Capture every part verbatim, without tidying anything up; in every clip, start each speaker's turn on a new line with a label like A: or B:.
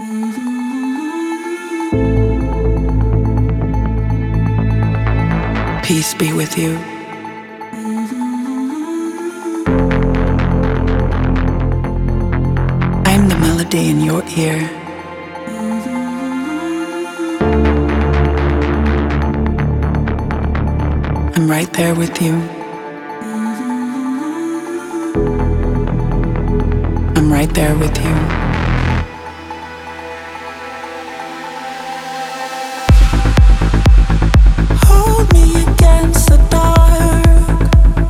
A: Peace be with you. I'm the melody in your ear. I'm right there with you. I'm right there with you. Hold me against the dark.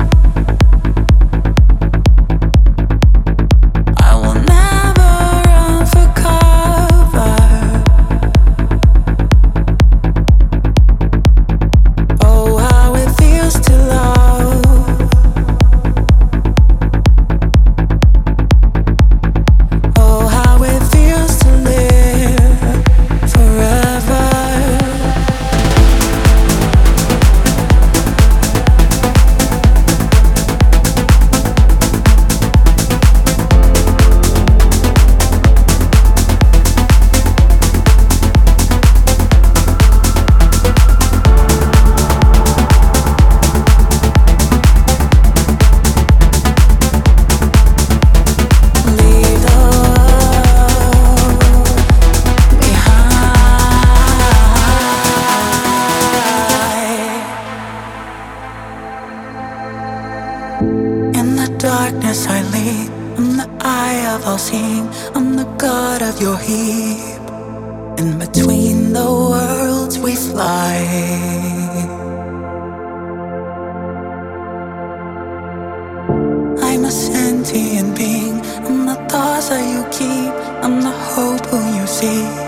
A: I will never run for cover. Oh, how it feels to love. Oh, how it feels to live forever. Leave the world behind. In the darkness I lead. I'm the eye of all seeing. I'm the god of your heap. In between the worlds we fly. I'm a sentient being. I'm the thoughts that you keep. I'm the hope who you see.